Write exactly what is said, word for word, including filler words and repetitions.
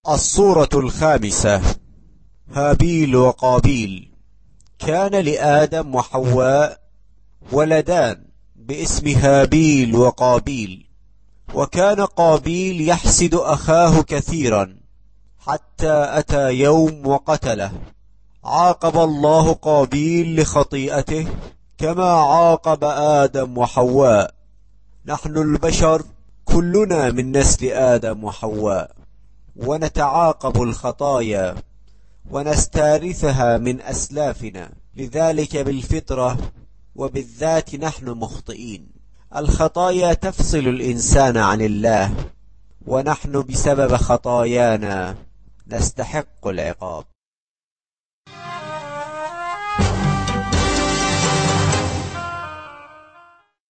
الصورة الخامسة: هابيل وقابيل. كان لآدم وحواء ولدان باسم هابيل وقابيل، وكان قابيل يحسد أخاه كثيرا حتى أتى يوم وقتله. عاقب الله قابيل لخطيئته كما عاقب آدم وحواء. نحن البشر كلنا من نسل آدم وحواء، ونتعاقب الخطايا ونستارثها من أسلافنا، لذلك بالفطرة وبالذات نحن مخطئين. الخطايا تفصل الإنسان عن الله، ونحن بسبب خطايانا نستحق العقاب.